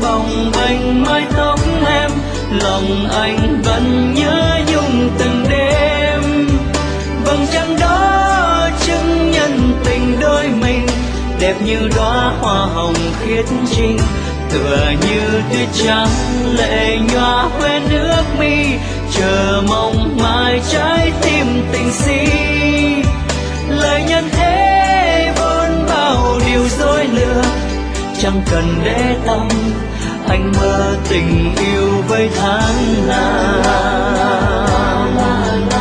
bồng bềnh mái tóc em, lòng anh vẫn nhớ nhung từng đêm. Vầng trăng đó chứng nhân tình đôi mình, đẹp như đóa hoa hồng khiết trinh, tựa như tuyết trắng lệ nhòa khoe nước mi, chờ mong mai trái tim tình si. Lời nhân thế vốn bao điều dối lừa, chẳng cần để tâm anh mơ tình yêu với tháng năm.